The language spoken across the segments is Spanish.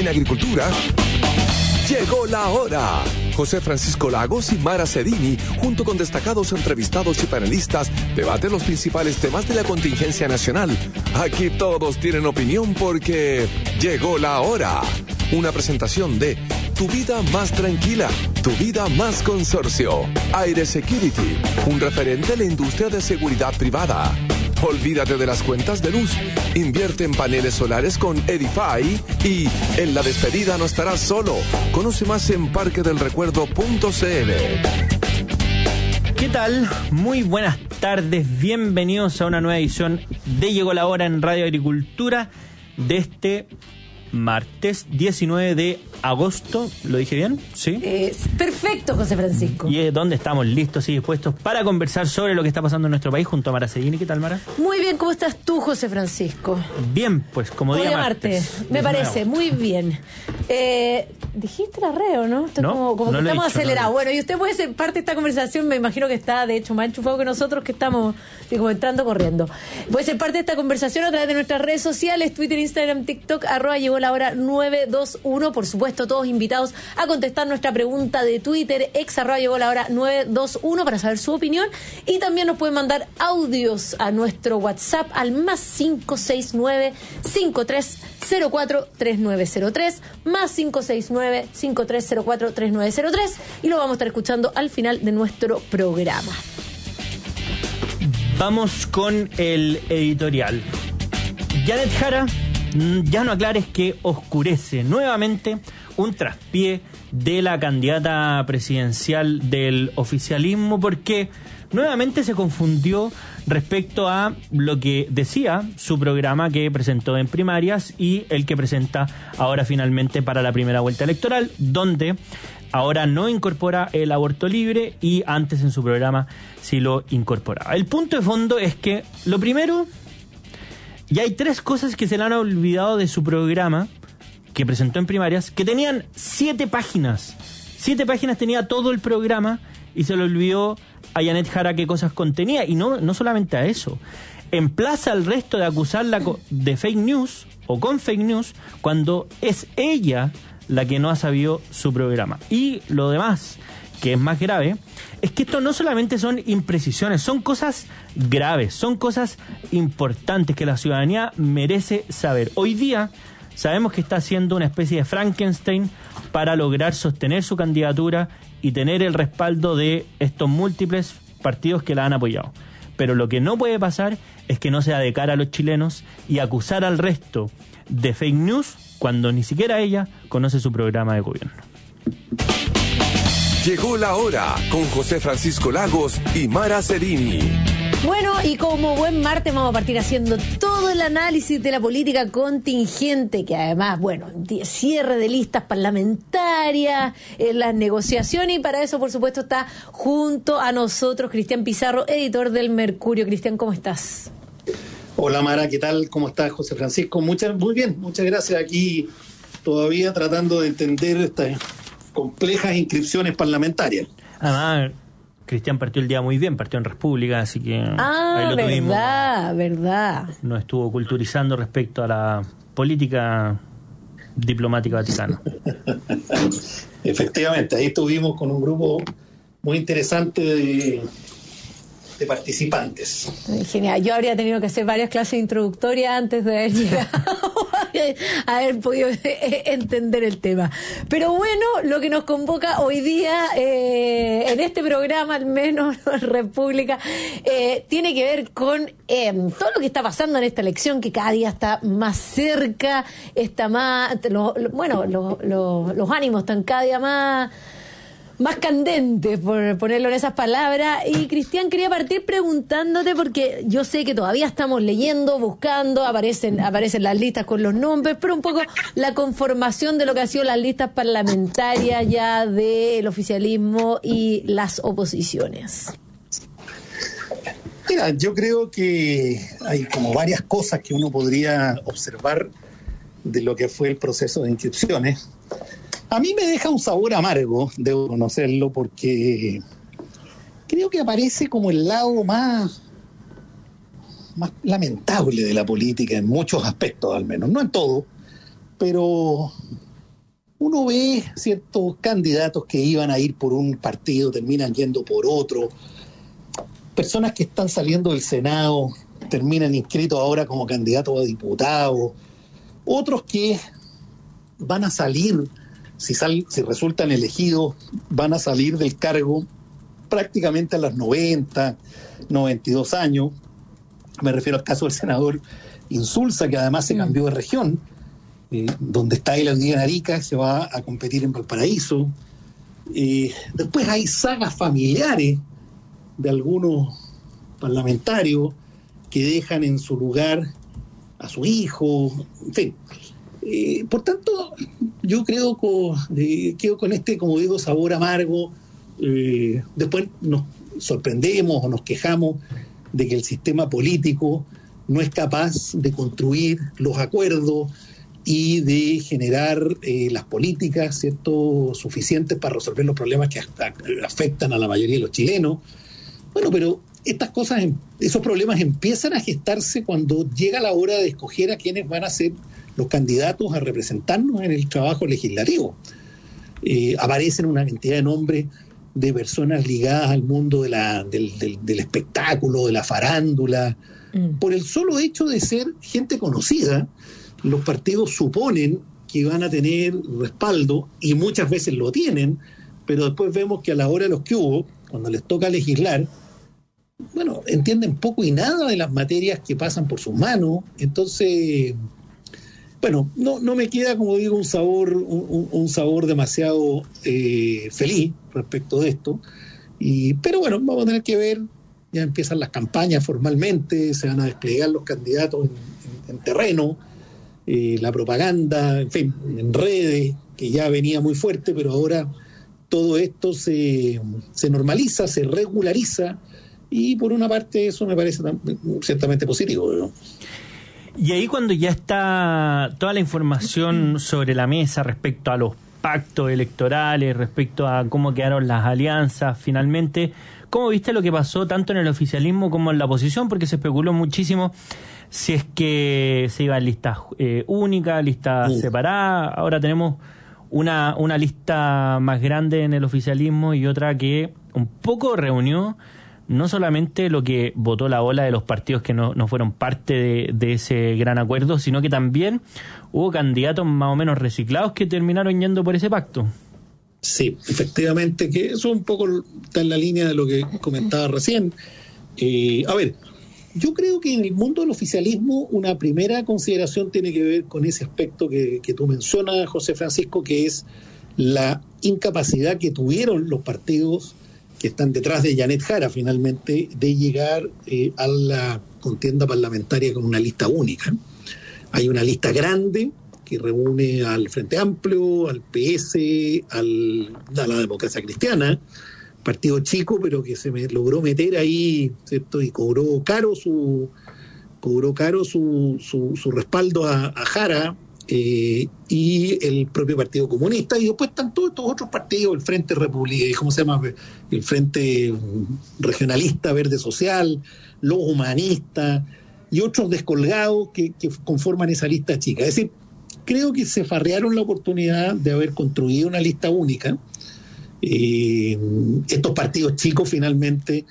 En agricultura, llegó la hora. José Francisco Lagos y Mara Cedini, junto con destacados entrevistados y panelistas, debaten los principales temas de la contingencia nacional. Aquí todos tienen opinión porque llegó la hora. Una presentación de Tu Vida Más Tranquila, Tu Vida Más Consorcio. Aire Security, un referente en la industria de seguridad privada. Olvídate de las cuentas de luz. Invierte en paneles solares con Edify y en la despedida no estarás solo. Conoce más en parquedelrecuerdo.cl. ¿Qué tal? Muy buenas tardes. Bienvenidos a una nueva edición de Llegó la Hora en Radio Agricultura de este martes 19 de agosto. ¿Lo dije bien? ¿Sí? Perfecto, José Francisco. Y es donde estamos listos y dispuestos para conversar sobre lo que está pasando en nuestro país junto a Mara Cedini. ¿Qué tal, Mara? Muy bien, ¿cómo estás tú, José Francisco? Bien, pues como día martes. Me parece, muy bien. Dijiste la red, ¿o no? Esto no, como no que estamos dicho, acelerados. No. Bueno, y usted puede ser parte de esta conversación, me imagino que está, de hecho, más enchufado que nosotros, que estamos como entrando corriendo. Puede ser parte de esta conversación a través de nuestras redes sociales, Twitter, Instagram, TikTok, @llegó la hora 921. Por supuesto, todos invitados a contestar nuestra pregunta de Twitter, @llegó la hora 921, para saber su opinión. Y también nos pueden mandar audios a nuestro WhatsApp al más 569-5304-3903, más 569-5304-3903, y lo vamos a estar escuchando al final de nuestro programa. Vamos con el editorial. Janet Jara, ya no aclares que oscurece nuevamente un traspié de la candidata presidencial del oficialismo, porque nuevamente se confundió respecto a lo que decía su programa que presentó en primarias y el que presenta ahora finalmente para la primera vuelta electoral, donde ahora no incorpora el aborto libre y antes en su programa sí lo incorporaba. El punto de fondo es que, lo primero, y hay tres cosas que se le han olvidado de su programa que presentó en primarias, que tenían 7 páginas. 7 páginas tenía todo el programa y se le olvidó a Janet Jara qué cosas contenía. Y no solamente a eso. Emplaza al resto de acusarla de fake news o con fake news cuando es ella la que no ha sabido su programa. Y lo demás, que es más grave, es que esto no solamente son imprecisiones, son cosas graves, son cosas importantes que la ciudadanía merece saber. Hoy día sabemos que está haciendo una especie de Frankenstein para lograr sostener su candidatura y tener el respaldo de estos múltiples partidos que la han apoyado. Pero lo que no puede pasar es que no sea de cara a los chilenos y acusar al resto de fake news cuando ni siquiera ella conoce su programa de gobierno. Llegó la hora con José Francisco Lagos y Mara Cedini. Bueno, y como buen martes vamos a partir haciendo todo el análisis de la política contingente, que además, bueno, cierre de listas parlamentarias, las negociaciones, y para eso, por supuesto, está junto a nosotros Cristian Pizarro, editor del Mercurio. Cristian, ¿cómo estás? Hola Mara, ¿qué tal? ¿Cómo estás, José Francisco? Muy bien, muchas gracias. Aquí todavía tratando de entender estas complejas inscripciones parlamentarias. Además, Cristian partió el día muy bien, partió en República, así que ahí lo tuvimos. Verdad. Nos estuvo culturizando respecto a la política diplomática vaticana. Efectivamente, ahí estuvimos con un grupo muy interesante de participantes. Genial, yo habría tenido que hacer varias clases introductorias antes de haber llegado a haber podido entender el tema. Pero bueno, lo que nos convoca hoy día, en este programa, al menos en República, tiene que ver con todo lo que está pasando en esta elección, que cada día está más cerca, está más, los ánimos están cada día más candentes, por ponerlo en esas palabras. Y Cristian, quería partir preguntándote, porque yo sé que todavía estamos leyendo, buscando, aparecen las listas con los nombres, pero un poco la conformación de lo que han sido las listas parlamentarias ya del oficialismo y las oposiciones. Mira, yo creo que hay como varias cosas que uno podría observar de lo que fue el proceso de inscripciones. A mí me deja un sabor amargo, debo conocerlo, porque creo que aparece como el lado más lamentable de la política en muchos aspectos, al menos, no en todo, pero uno ve ciertos candidatos que iban a ir por un partido, terminan yendo por otro. Personas que están saliendo del Senado terminan inscritos ahora como candidatos a diputados. Otros que van a salir, si resultan elegidos, van a salir del cargo prácticamente a los 90, 92 años. Me refiero al caso del senador Insulza, que además se cambió de región, donde está él en Arica, se va a competir en Valparaíso. Después hay sagas familiares de algunos parlamentarios que dejan en su lugar a su hijo, en fin. Por tanto, yo creo que quedo con este, como digo, sabor amargo. Después nos sorprendemos o nos quejamos de que el sistema político no es capaz de construir los acuerdos y de generar las políticas, ¿cierto?, suficientes para resolver los problemas que afectan a la mayoría de los chilenos. Bueno, pero estas cosas, esos problemas empiezan a gestarse cuando llega la hora de escoger a quienes van a ser los candidatos a representarnos en el trabajo legislativo. Aparecen una cantidad de nombres de personas ligadas al mundo del espectáculo, de la farándula. Por el solo hecho de ser gente conocida, los partidos suponen que van a tener respaldo, y muchas veces lo tienen, pero después vemos que a la hora de los que hubo, cuando les toca legislar, bueno, entienden poco y nada de las materias que pasan por sus manos. Entonces, bueno, no me queda, como digo, un sabor demasiado feliz respecto de esto. Pero bueno, vamos a tener que ver. Ya empiezan las campañas formalmente, se van a desplegar los candidatos en terreno, la propaganda, en fin, en redes, que ya venía muy fuerte, pero ahora todo esto se normaliza, se regulariza, y por una parte eso me parece ciertamente positivo, ¿no? Y ahí, cuando ya está toda la información sobre la mesa respecto a los pactos electorales, respecto a cómo quedaron las alianzas finalmente, ¿cómo viste lo que pasó tanto en el oficialismo como en la oposición? Porque se especuló muchísimo si es que se iba en listas únicas, listas separadas. Ahora tenemos una lista más grande en el oficialismo y otra que un poco reunió no solamente lo que votó la ola de los partidos que no fueron parte de ese gran acuerdo, sino que también hubo candidatos más o menos reciclados que terminaron yendo por ese pacto. Sí, efectivamente, que eso un poco está en la línea de lo que comentaba recién. A ver, yo creo que en el mundo del oficialismo una primera consideración tiene que ver con ese aspecto que tú mencionas, José Francisco, que es la incapacidad que tuvieron los partidos que están detrás de Janet Jara, finalmente, de llegar a la contienda parlamentaria con una lista única. Hay una lista grande que reúne al Frente Amplio, al PS, a la Democracia Cristiana, partido chico, pero que logró meter ahí, ¿cierto? Y cobró caro su respaldo a Jara, y el propio Partido Comunista, y después están todos estos otros partidos, el Frente el Frente Regionalista Verde Social, los humanistas y otros descolgados que conforman esa lista chica. Es decir, creo que se farrearon la oportunidad de haber construido una lista única. Estos partidos chicos finalmente,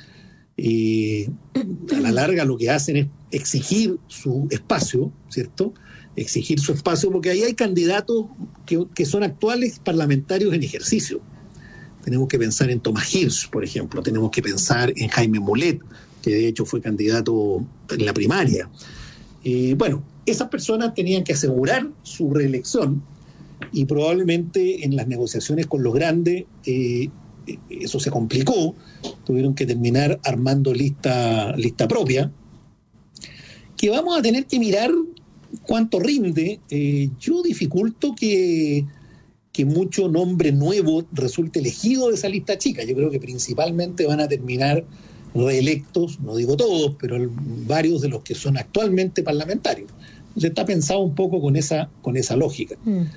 a la larga, lo que hacen es exigir su espacio, ¿cierto? Exigir su espacio, porque ahí hay candidatos que son actuales parlamentarios en ejercicio. Tenemos que pensar en Tomás Hirsch, por ejemplo, tenemos que pensar en Jaime Mulet, que de hecho fue candidato en la primaria. Bueno, esas personas tenían que asegurar su reelección, y probablemente en las negociaciones con los grandes eso se complicó, tuvieron que terminar armando lista propia, que vamos a tener que mirar cuánto rinde. Yo dificulto que mucho nombre nuevo resulte elegido de esa lista chica. Yo creo que principalmente van a terminar reelectos, no digo todos, pero varios de los que son actualmente parlamentarios. Entonces está pensado un poco con esa lógica.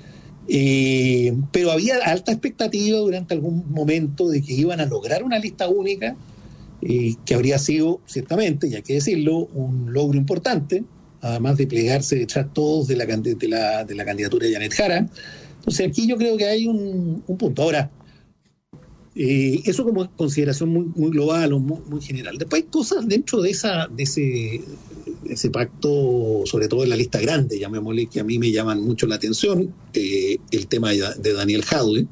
Pero había alta expectativa durante algún momento de que iban a lograr una lista única, que habría sido, ciertamente, y hay que decirlo, un logro importante, además de plegarse detrás todos de la candidatura de Janet Jara. Entonces aquí yo creo que hay un punto. Ahora, eso como consideración muy global o muy general. Después hay cosas dentro de ese pacto, sobre todo en la lista grande, llamémosle, que a mí me llaman mucho la atención. El tema de Daniel Jadwe.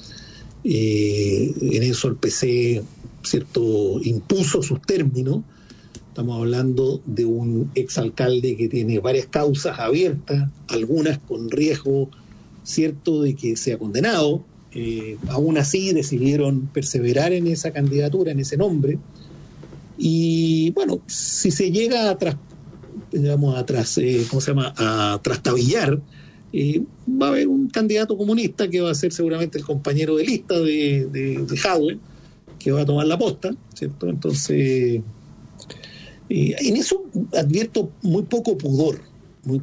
En eso el PC, ¿cierto?, impuso sus términos. Estamos hablando de un exalcalde que tiene varias causas abiertas, algunas con riesgo cierto de que sea condenado. Aún así decidieron perseverar en esa candidatura, en ese nombre. Y bueno, si se llega a trastabillar, va a haber un candidato comunista que va a ser seguramente el compañero de lista de Jadwe, que va a tomar la posta, ¿cierto? Entonces, en eso advierto muy poco pudor, ¿no?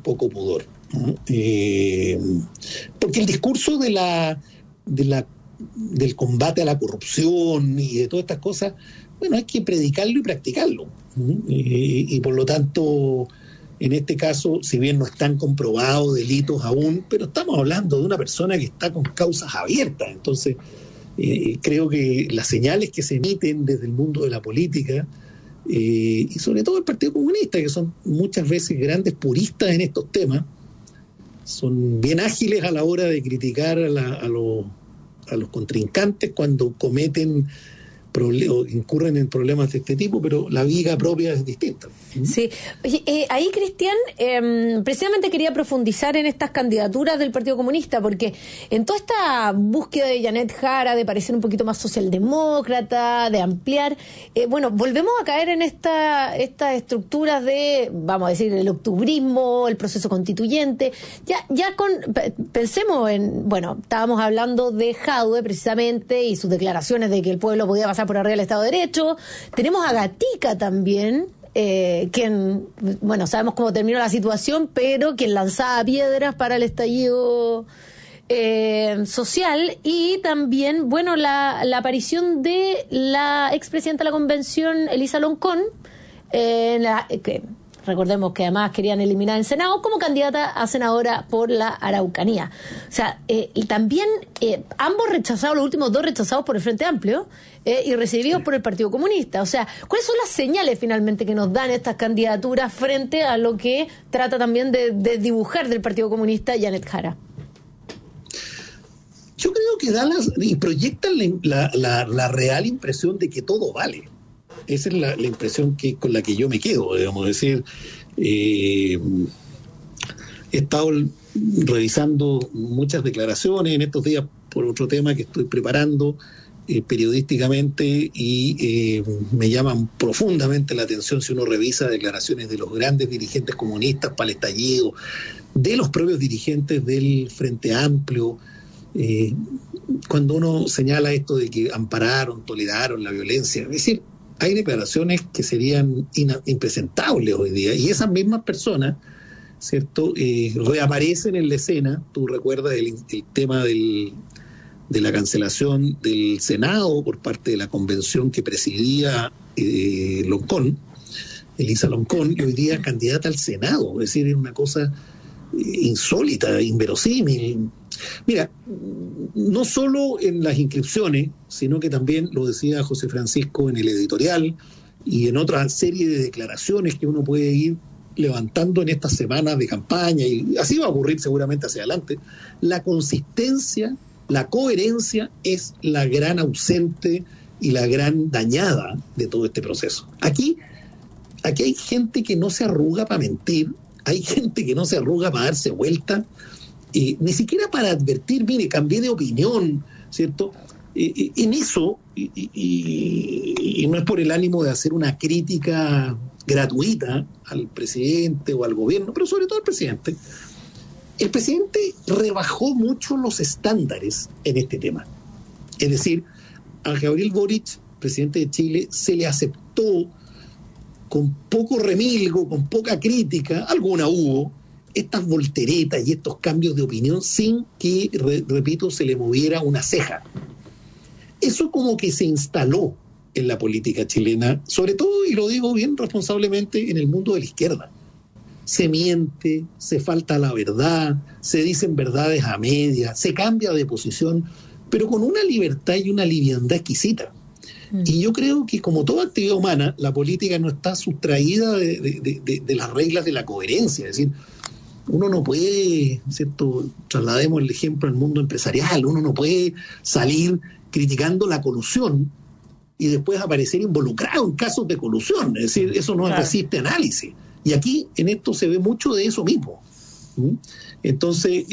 Porque el discurso del combate a la corrupción y de todas estas cosas, bueno, hay que predicarlo y practicarlo, y por lo tanto, en este caso, si bien no están comprobados delitos aún, pero estamos hablando de una persona que está con causas abiertas. Entonces, creo que las señales que se emiten desde el mundo de la política, y sobre todo el Partido Comunista, que son muchas veces grandes puristas en estos temas, son bien ágiles a la hora de criticar a los contrincantes cuando cometen incurren en problemas de este tipo, pero la viga propia es distinta. Sí. Oye, ahí, Cristian, precisamente quería profundizar en estas candidaturas del Partido Comunista, porque en toda esta búsqueda de Janet Jara de parecer un poquito más socialdemócrata, de ampliar, volvemos a caer en estas estructuras de, vamos a decir, el octubrismo, el proceso constituyente. Pensemos en, estábamos hablando de Jadwe precisamente y sus declaraciones de que el pueblo podía pasar por arriba del Estado de Derecho. Tenemos a Gatica también, quien, sabemos cómo terminó la situación, pero quien lanzaba piedras para el estallido social. Y también, la aparición de la expresidenta de la Convención, Elisa Loncón, que recordemos que además querían eliminar en Senado como candidata a senadora por la Araucanía. O sea, y también ambos rechazados, los últimos dos rechazados por el Frente Amplio y recibidos por el Partido Comunista. O sea, ¿cuáles son las señales finalmente que nos dan estas candidaturas frente a lo que trata también de dibujar del Partido Comunista Janet Jara? Yo creo que dan y proyectan la real impresión de que todo vale. Esa es la impresión con la que yo me quedo, digamos. Es decir, he estado revisando muchas declaraciones en estos días por otro tema que estoy preparando periodísticamente, y me llaman profundamente la atención si uno revisa declaraciones de los grandes dirigentes comunistas para el estallido, de los propios dirigentes del Frente Amplio, cuando uno señala esto de que ampararon, toleraron la violencia. Es decir, hay declaraciones que serían impresentables hoy día, y esas mismas personas, ¿cierto?, reaparecen en la escena. Tú recuerdas el tema de la cancelación del Senado por parte de la convención que presidía Loncón, Elisa Loncón, y hoy día candidata al Senado. Es decir, es una cosa insólita, inverosímil. Mira, no solo en las inscripciones, sino que también, lo decía José Francisco en el editorial y en otra serie de declaraciones que uno puede ir levantando en estas semanas de campaña, y así va a ocurrir seguramente hacia adelante, la consistencia, la coherencia es la gran ausente y la gran dañada de todo este proceso. Aquí hay gente que no se arruga para mentir, hay gente que no se arruga para darse vuelta, ni siquiera para advertir, mire, cambié de opinión, ¿cierto? En eso, y no es por el ánimo de hacer una crítica gratuita al presidente o al gobierno, pero sobre todo al presidente, el presidente rebajó mucho los estándares en este tema. Es decir, a Gabriel Boric, presidente de Chile, se le aceptó con poco remilgo, con poca crítica, alguna hubo, estas volteretas y estos cambios de opinión sin que, repito, se le moviera una ceja. Eso como que se instaló en la política chilena, sobre todo, y lo digo bien responsablemente, en el mundo de la izquierda. se miente, se falta la verdad, se dicen verdades a medias, se cambia de posición, pero con una libertad y una liviandad exquisita. Y yo creo que, como toda actividad humana, la política no está sustraída de las reglas de la coherencia. Es decir, uno no puede, ¿cierto? Traslademos el ejemplo al mundo empresarial, uno no puede salir criticando la colusión y después aparecer involucrado en casos de colusión. Es decir, eso no resiste análisis. Y aquí, en esto, se ve mucho de eso mismo. Entonces,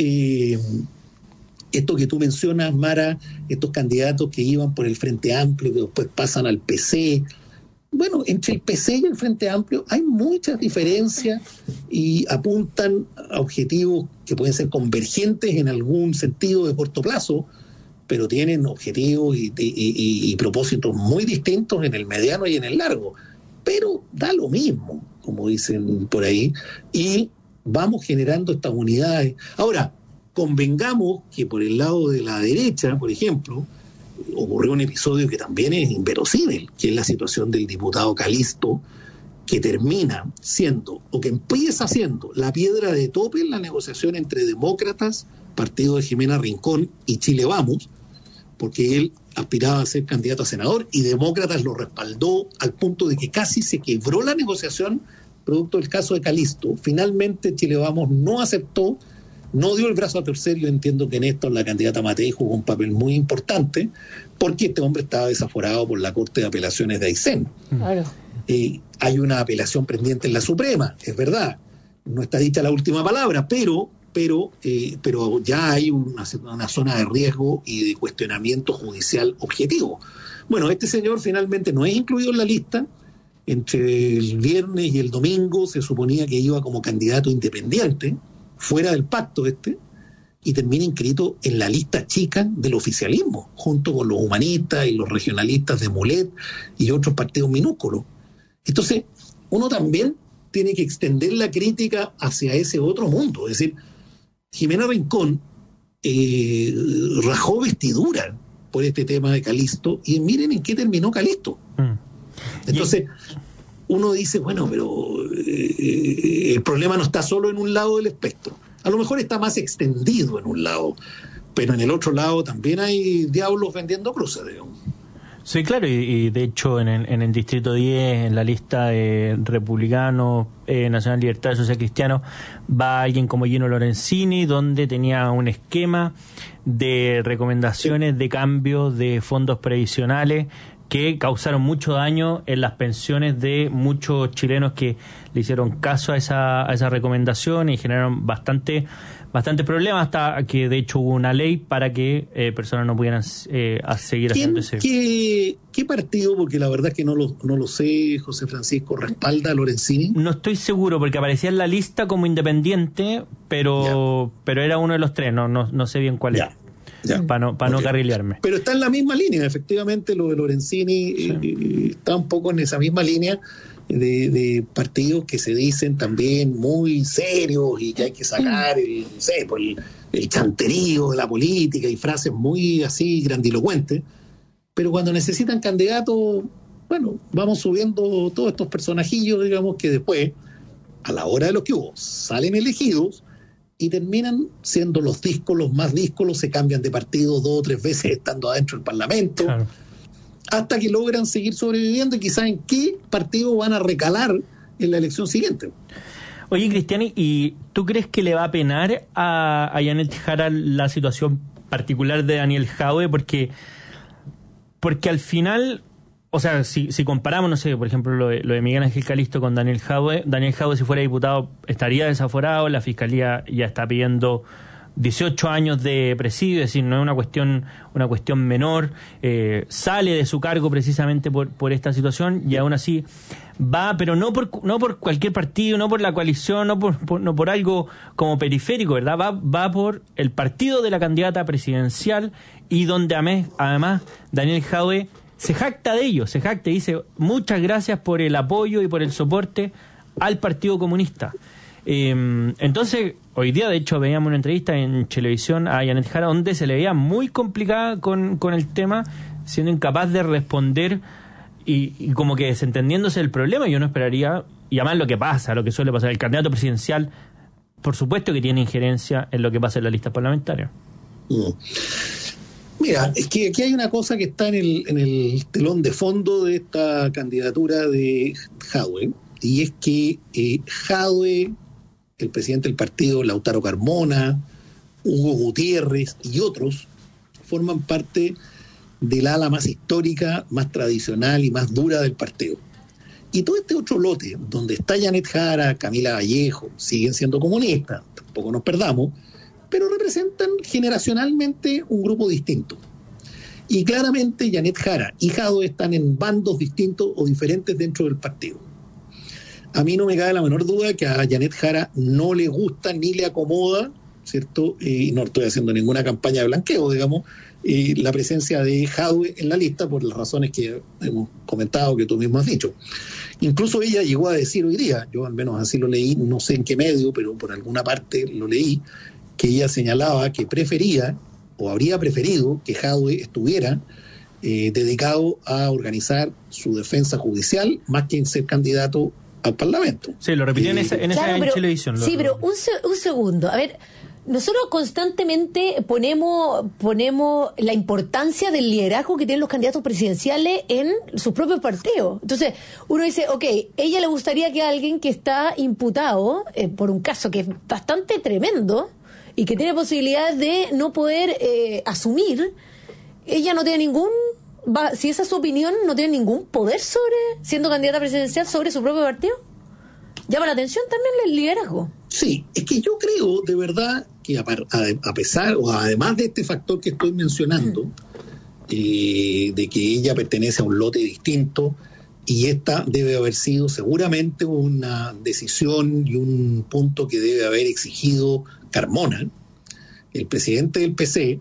esto que tú mencionas, Mara, estos candidatos que iban por el Frente Amplio, que después pasan al PC. Bueno, entre el PC y el Frente Amplio hay muchas diferencias y apuntan a objetivos que pueden ser convergentes en algún sentido de corto plazo, pero tienen objetivos y propósitos muy distintos en el mediano y en el largo. Pero da lo mismo, como dicen por ahí, y vamos generando estas unidades. Ahora, convengamos que por el lado de la derecha, por ejemplo, ocurrió un episodio que también es inverosímil, que es la situación del diputado Calisto, que termina siendo, o que empieza siendo, la piedra de tope en la negociación entre demócratas, partido de Jimena Rincón, y Chile Vamos, porque él aspiraba a ser candidato a senador y demócratas lo respaldó al punto de que casi se quebró la negociación producto del caso de Calisto. Finalmente Chile Vamos no aceptó, no dio el brazo a torcer. Yo entiendo que en esto la candidata Matei jugó un papel muy importante porque este hombre estaba desaforado por la Corte de Apelaciones de Aysén. Claro. Hay una apelación pendiente en la Suprema, es verdad, no está dicha la última palabra, pero ya hay una zona de riesgo y de cuestionamiento judicial objetivo. Bueno, este señor finalmente no es incluido en la lista. Entre el viernes y el domingo se suponía que iba como candidato independiente, fuera del pacto y termina inscrito en la lista chica del oficialismo, junto con los humanistas y los regionalistas de Mulet y otros partidos minúsculos. Entonces, uno también tiene que extender la crítica hacia ese otro mundo. Es decir, Jimena Rincón rajó vestidura por este tema de Calisto, y miren en qué terminó Calisto. Entonces, uno dice, bueno, pero el problema no está solo en un lado del espectro. A lo mejor está más extendido en un lado, pero en el otro lado también hay diablos vendiendo cruces, digamos. Sí, claro, y de hecho en el Distrito 10, en la lista de republicanos, Nacional Libertad Social Cristiano, va alguien como Gino Lorenzini, donde tenía un esquema de recomendaciones de cambio de fondos previsionales que causaron mucho daño en las pensiones de muchos chilenos que le hicieron caso a esa recomendación y generaron bastante problemas, hasta que de hecho hubo una ley para que personas no pudieran seguir haciendo ese. ¿Qué partido, porque la verdad es que no lo sé, José Francisco, respalda a Lorenzini? No estoy seguro, porque aparecía en la lista como independiente, pero era uno de los tres, no sé bien cuál era. Para no carrilearme. Pero está en la misma línea, efectivamente, lo de Lorenzini. Sí. Está un poco en esa misma línea de partidos que se dicen también muy serios y que hay que sacar el chanterío de la política y frases muy así grandilocuentes, pero cuando necesitan candidatos, bueno, vamos subiendo todos estos personajillos, digamos, que después, a la hora de lo que hubo, salen elegidos y terminan siendo los más díscolos, se cambian de partido 2 o 3 veces estando adentro del Parlamento, claro, hasta que logran seguir sobreviviendo y quizás en qué partido van a recalar en la elección siguiente. Oye, Cristiani, ¿y tú crees que le va a penar a Janet Jara la situación particular de Daniel Jadwe? Porque al final, o sea, si comparamos, no sé, por ejemplo, lo de Miguel Ángel Calisto con Daniel Jadwe, si fuera diputado estaría desaforado, la Fiscalía ya está pidiendo 18 años de presidio, es decir, no es una cuestión menor, sale de su cargo precisamente por esta situación y aún así va, pero no por cualquier partido, no por la coalición, no por algo como periférico, ¿verdad? Va por el partido de la candidata presidencial y donde además Daniel Jadwe se jacta de ello, y dice muchas gracias por el apoyo y por el soporte al Partido Comunista. Entonces, hoy día de hecho veíamos una entrevista en televisión a Janet Jara donde se le veía muy complicada con el tema, siendo incapaz de responder y como que desentendiéndose del problema. Yo no esperaría Y además lo que suele pasar, el candidato presidencial, por supuesto que tiene injerencia en lo que pasa en la lista parlamentaria. Mira, es que aquí hay una cosa que está en el telón de fondo de esta candidatura de Jadwe, y es que Jadwe, el presidente del partido, Lautaro Carmona, Hugo Gutiérrez y otros forman parte del ala más histórica, más tradicional y más dura del partido. Y todo este otro lote, donde está Janet Jara, Camila Vallejo, siguen siendo comunistas, tampoco nos perdamos, pero representan generacionalmente un grupo distinto. Y claramente Janet Jara y Jadwe están en bandos distintos o diferentes dentro del partido. A mí no me cabe la menor duda que a Janet Jara no le gusta ni le acomoda, ¿cierto? Y no estoy haciendo ninguna campaña de blanqueo, digamos, la presencia de Jadwe en la lista por las razones que hemos comentado, que tú mismo has dicho. Incluso ella llegó a decir hoy día, yo al menos así lo leí, no sé en qué medio, pero por alguna parte lo leí, que ella señalaba que prefería o habría preferido que Jadwe estuviera dedicado a organizar su defensa judicial más que en ser candidato al Parlamento. Sí, lo repitió en esa televisión. Sí, pero un segundo. A ver, nosotros constantemente ponemos la importancia del liderazgo que tienen los candidatos presidenciales en sus propios partidos. Entonces, uno dice, ella le gustaría que alguien que está imputado por un caso que es bastante tremendo y que tiene posibilidades de no poder asumir, ella no tiene si esa es su opinión, no tiene ningún poder siendo candidata presidencial sobre su propio partido. Llama la atención también el liderazgo. Sí, es que yo creo de verdad que a pesar o además de este factor que estoy mencionando, de que ella pertenece a un lote distinto, y esta debe haber sido seguramente una decisión y un punto que debe haber exigido Carmona, el presidente del PC.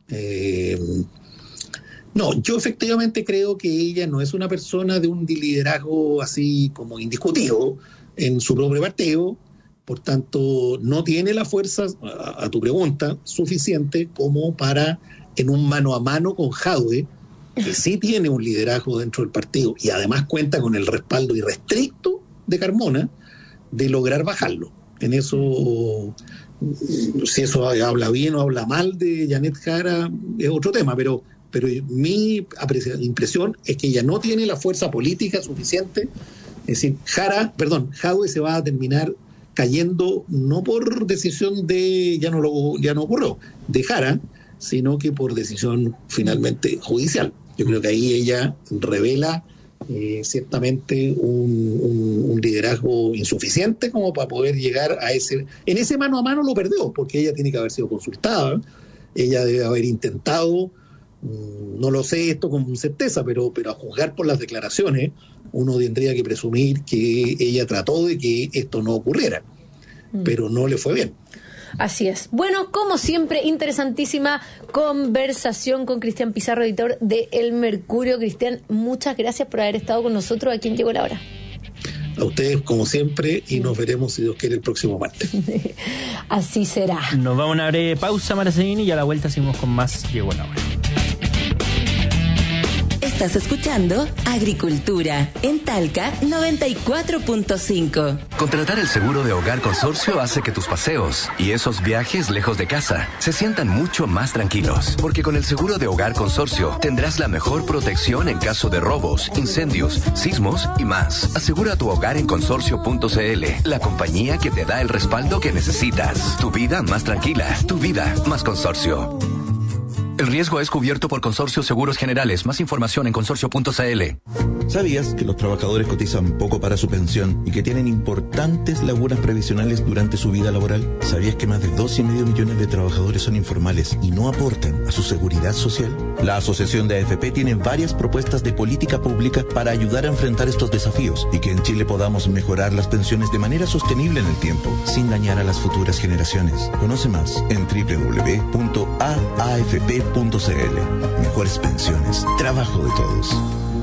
No, yo efectivamente creo que ella no es una persona de un liderazgo así como indiscutido en su propio partido, por tanto no tiene la fuerza, a tu pregunta, suficiente como para, en un mano a mano con Jadwe, que sí tiene un liderazgo dentro del partido y además cuenta con el respaldo irrestricto de Carmona, de lograr bajarlo. En eso, si eso habla bien o habla mal de Janet Jara, es otro tema, pero mi impresión es que ella no tiene la fuerza política suficiente. Es decir, Jadwe se va a terminar cayendo no por decisión ya no ocurrió, de Jara, sino que por decisión finalmente judicial. Yo creo que ahí ella revela ciertamente un liderazgo insuficiente como para poder llegar a ese... En ese mano a mano lo perdió, porque ella tiene que haber sido consultada, ella debe haber intentado, no lo sé esto con certeza, pero a juzgar por las declaraciones, uno tendría que presumir que ella trató de que esto no ocurriera, pero no le fue bien. Así es. Bueno, como siempre, interesantísima conversación con Cristian Pizarro, editor de El Mercurio. Cristian, muchas gracias por haber estado con nosotros aquí en Llegó la Hora. A ustedes, como siempre, y nos veremos, si Dios quiere, el próximo martes. Así será. Nos vamos a una breve pausa, Maracedini, y a la vuelta seguimos con más Llegó la Hora. Estás escuchando Agricultura en Talca 94.5. Contratar el seguro de Hogar Consorcio hace que tus paseos y esos viajes lejos de casa se sientan mucho más tranquilos. Porque con el seguro de Hogar Consorcio tendrás la mejor protección en caso de robos, incendios, sismos y más. Asegura tu hogar en consorcio.cl, la compañía que te da el respaldo que necesitas. Tu vida más tranquila, tu vida más consorcio. El riesgo es cubierto por Consorcio Seguros Generales. Más información en consorcio.cl. ¿Sabías que los trabajadores cotizan poco para su pensión y que tienen importantes lagunas previsionales durante su vida laboral? ¿Sabías que más de 2,5 millones de trabajadores son informales y no aportan a su seguridad social? La Asociación de AFP tiene varias propuestas de política pública para ayudar a enfrentar estos desafíos y que en Chile podamos mejorar las pensiones de manera sostenible en el tiempo, sin dañar a las futuras generaciones. Conoce más en www.aafp.cl. Mejores pensiones, trabajo de todos.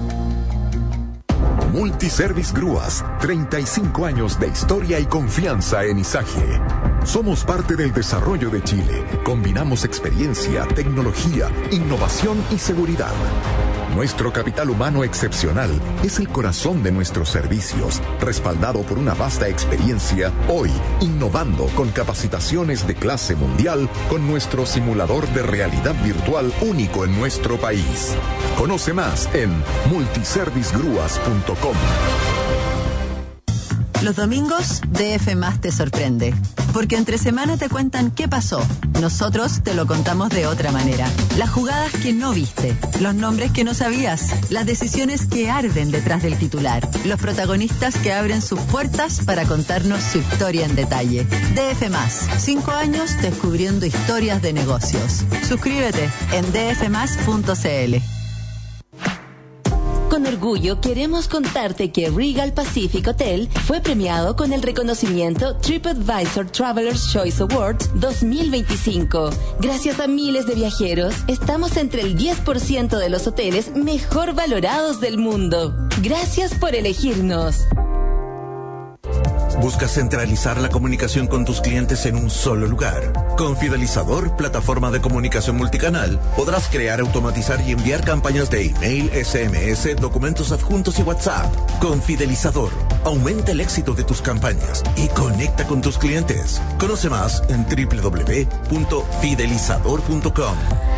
Multiservice Grúas, 35 años de historia y confianza en Izaje. Somos parte del desarrollo de Chile. Combinamos experiencia, tecnología, innovación y seguridad. Nuestro capital humano excepcional es el corazón de nuestros servicios, respaldado por una vasta experiencia, hoy innovando con capacitaciones de clase mundial con nuestro simulador de realidad virtual único en nuestro país. Conoce más en multiservicegrúas.com. Los domingos, DF Más te sorprende, porque entre semana te cuentan qué pasó. Nosotros te lo contamos de otra manera. Las jugadas que no viste, los nombres que no sabías, las decisiones que arden detrás del titular, los protagonistas que abren sus puertas para contarnos su historia en detalle. DF Más, 5 años descubriendo historias de negocios. Suscríbete en dfmas.cl. Con orgullo queremos contarte que Regal Pacific Hotel fue premiado con el reconocimiento TripAdvisor Traveler's Choice Awards 2025. Gracias a miles de viajeros, estamos entre el 10% de los hoteles mejor valorados del mundo. Gracias por elegirnos. ¿Buscas centralizar la comunicación con tus clientes en un solo lugar? Con Fidelizador, plataforma de comunicación multicanal, podrás crear, automatizar y enviar campañas de email, SMS, documentos adjuntos y WhatsApp. Con Fidelizador, aumenta el éxito de tus campañas y conecta con tus clientes. Conoce más en www.fidelizador.com.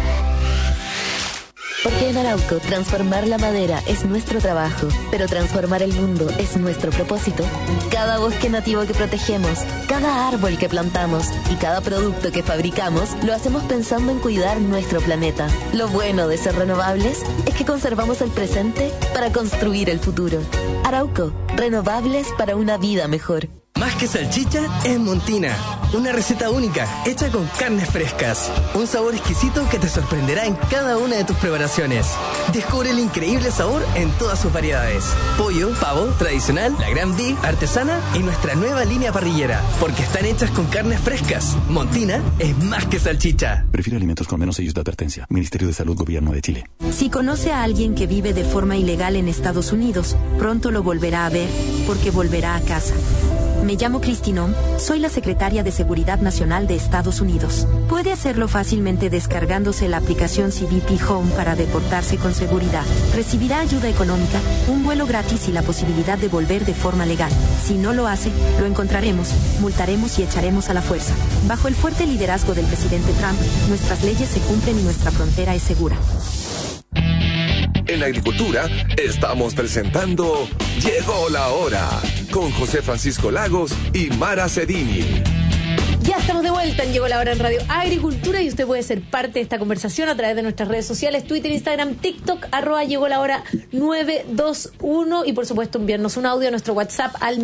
Porque en Arauco transformar la madera es nuestro trabajo, pero transformar el mundo es nuestro propósito. Cada bosque nativo que protegemos, cada árbol que plantamos y cada producto que fabricamos lo hacemos pensando en cuidar nuestro planeta. Lo bueno de ser renovables es que conservamos el presente para construir el futuro. Arauco, renovables para una vida mejor. Más que salchicha, es Montina. Una receta única, hecha con carnes frescas. Un sabor exquisito que te sorprenderá en cada una de tus preparaciones. Descubre el increíble sabor en todas sus variedades. Pollo, pavo, tradicional, la Gran Beef, artesana y nuestra nueva línea parrillera. Porque están hechas con carnes frescas. Montina es más que salchicha. Prefiere alimentos con menos sellos de advertencia. Ministerio de Salud, Gobierno de Chile. Si conoce a alguien que vive de forma ilegal en Estados Unidos, pronto lo volverá a ver porque volverá a casa. Me llamo Kristinón, soy la secretaria de Seguridad Nacional de Estados Unidos. Puede hacerlo fácilmente descargándose la aplicación CBP Home para deportarse con seguridad. Recibirá ayuda económica, un vuelo gratis y la posibilidad de volver de forma legal. Si no lo hace, lo encontraremos, multaremos y echaremos a la fuerza. Bajo el fuerte liderazgo del presidente Trump, nuestras leyes se cumplen y nuestra frontera es segura. En la agricultura estamos presentando Llegó la Hora con José Francisco Lagos y Mara Cedini. Ya estamos de vuelta en Llegó la Hora en Radio Agricultura y usted puede ser parte de esta conversación a través de nuestras redes sociales, Twitter, Instagram, TikTok, @Llegó la Hora 921 y por supuesto enviarnos un audio a nuestro WhatsApp al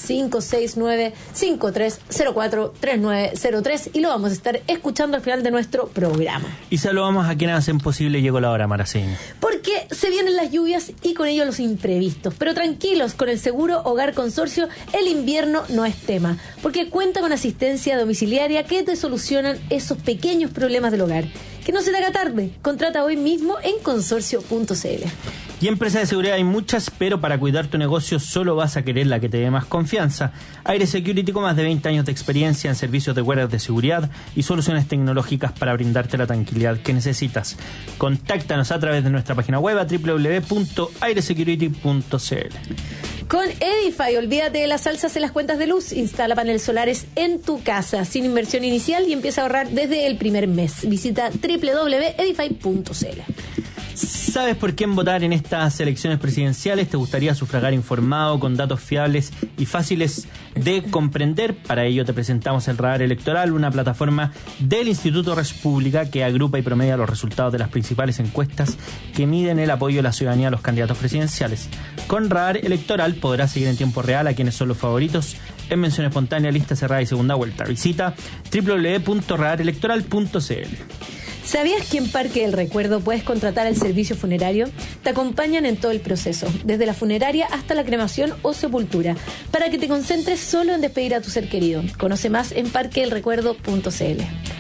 +569-5304-3903 y lo vamos a estar escuchando al final de nuestro programa. Y saludamos a quienes hacen posible Llegó la Hora, Maracín. Porque se vienen las lluvias y con ello los imprevistos, pero tranquilos, con el seguro Hogar Consorcio el invierno no es tema, porque cuenta con asistencia domiciliaria que te solucionan esos pequeños problemas del hogar. Que no se te haga tarde. Contrata hoy mismo en consorcio.cl. Y empresas de seguridad hay muchas, pero para cuidar tu negocio solo vas a querer la que te dé más confianza. Aire Security, con más de 20 años de experiencia en servicios de guardias de seguridad y soluciones tecnológicas para brindarte la tranquilidad que necesitas. Contáctanos a través de nuestra página web a www.airesecurity.cl. Con Edify, olvídate de las alzas en las cuentas de luz. Instala paneles solares en tu casa sin inversión inicial y empieza a ahorrar desde el primer mes. Visita www.edify.cl. ¿Sabes por quién votar en estas elecciones presidenciales? ¿Te gustaría sufragar informado, con datos fiables y fáciles de comprender? Para ello te presentamos el Radar Electoral, una plataforma del Instituto República que agrupa y promedia los resultados de las principales encuestas que miden el apoyo de la ciudadanía a los candidatos presidenciales. Con Radar Electoral podrás seguir en tiempo real a quienes son los favoritos en mención espontánea, lista cerrada y segunda vuelta. Visita www.radarelectoral.cl. ¿Sabías que en Parque del Recuerdo puedes contratar el servicio funerario? Te acompañan en todo el proceso, desde la funeraria hasta la cremación o sepultura, para que te concentres solo en despedir a tu ser querido. Conoce más en parquedelrecuerdo.cl.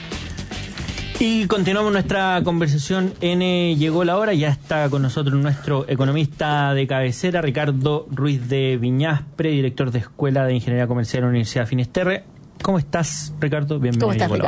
Y continuamos nuestra conversación en Llegó la Hora. Ya está con nosotros nuestro economista de cabecera, Ricardo Ruiz de Viñaspre, director de Escuela de Ingeniería Comercial de la Universidad Finisterre. ¿Cómo estás, Ricardo? Bienvenido. ¿Cómo estás, Ricardo?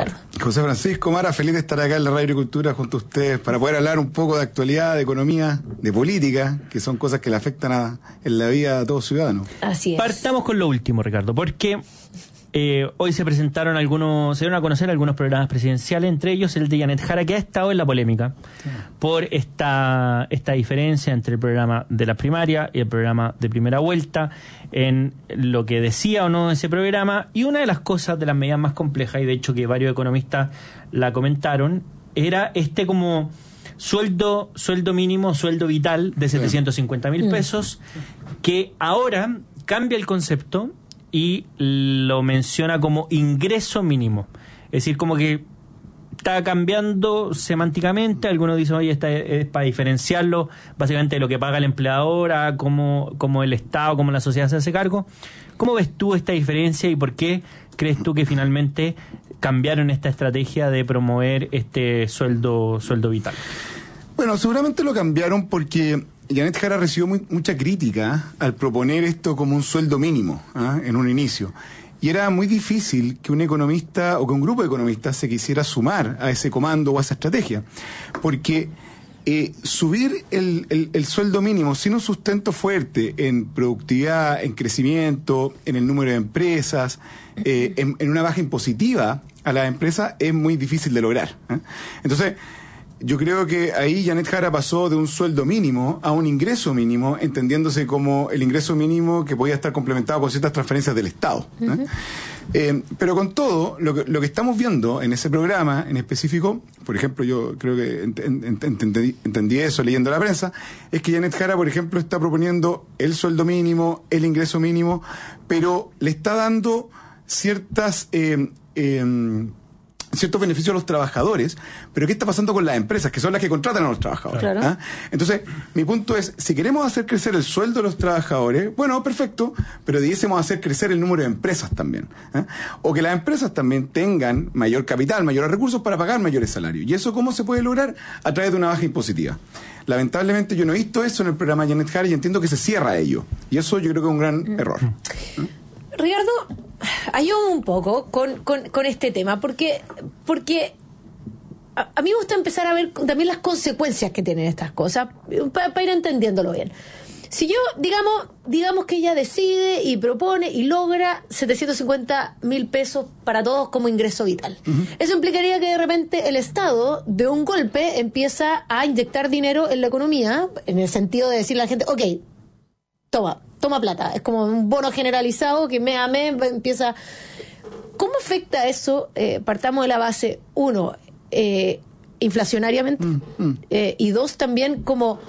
José Francisco, Mara, feliz de estar acá en la Radio Agricultura junto a ustedes para poder hablar un poco de actualidad, de economía, de política, que son cosas que le afectan en la vida a todo ciudadano. Así es. Partamos con lo último, Ricardo, porque hoy se dieron a conocer algunos programas presidenciales, entre ellos el de Janet Jara, que ha estado en la polémica por esta diferencia entre el programa de la primaria y el programa de primera vuelta, en lo que decía o no ese programa. Y una de las cosas, de las medidas más complejas, y de hecho que varios economistas la comentaron, era como sueldo mínimo, sueldo vital de 750.000 pesos, que ahora cambia el concepto y lo menciona como ingreso mínimo. Es decir, como que está cambiando semánticamente. Algunos dicen, oye, esta es para diferenciarlo básicamente de lo que paga el empleador a cómo el Estado, cómo la sociedad se hace cargo. ¿Cómo ves tú esta diferencia y por qué crees tú que finalmente cambiaron esta estrategia de promover este sueldo vital? Bueno, seguramente lo cambiaron porque Janet Jara recibió mucha crítica al proponer esto como un sueldo mínimo en un inicio. Y era muy difícil que un economista o que un grupo de economistas se quisiera sumar a ese comando o a esa estrategia. Porque subir el sueldo mínimo sin un sustento fuerte en productividad, en crecimiento, en el número de empresas, en una baja impositiva a las empresas es muy difícil de lograr. Entonces, yo creo que ahí Janet Jara pasó de un sueldo mínimo a un único mínimo, entendiéndose como el ingreso mínimo que podía estar complementado con ciertas transferencias del Estado. Pero con todo, lo que estamos viendo en ese programa en específico, por ejemplo, yo creo que entendí eso leyendo la prensa, es que Janet Jara, por ejemplo, está proponiendo el sueldo mínimo, el ingreso mínimo, pero le está dando ciertos beneficios a los trabajadores, pero ¿qué está pasando con las empresas, que son las que contratan a los trabajadores? Claro. Entonces, mi punto es, si queremos hacer crecer el sueldo de los trabajadores, bueno, perfecto, pero debiésemos hacer crecer el número de empresas también. O que las empresas también tengan mayor capital, mayores recursos para pagar mayores salarios. ¿Y eso cómo se puede lograr? A través de una baja impositiva. Lamentablemente yo no he visto eso en el programa de Janet Jara y entiendo que se cierra a ello. Y eso yo creo que es un gran error. Ricardo, ayúdame un poco con este tema, porque a mí me gusta empezar a ver también las consecuencias que tienen estas cosas, para ir entendiéndolo bien. Si yo, digamos que ella decide y propone y logra 750.000 pesos para todos como ingreso vital. Eso implicaría que de repente el Estado, de un golpe, empieza a inyectar dinero en la economía, en el sentido de decirle a la gente, ok, toma plata. Es como un bono generalizado que mes a mes empieza. ¿Cómo afecta eso? Partamos de la base, uno, inflacionariamente, y dos, también como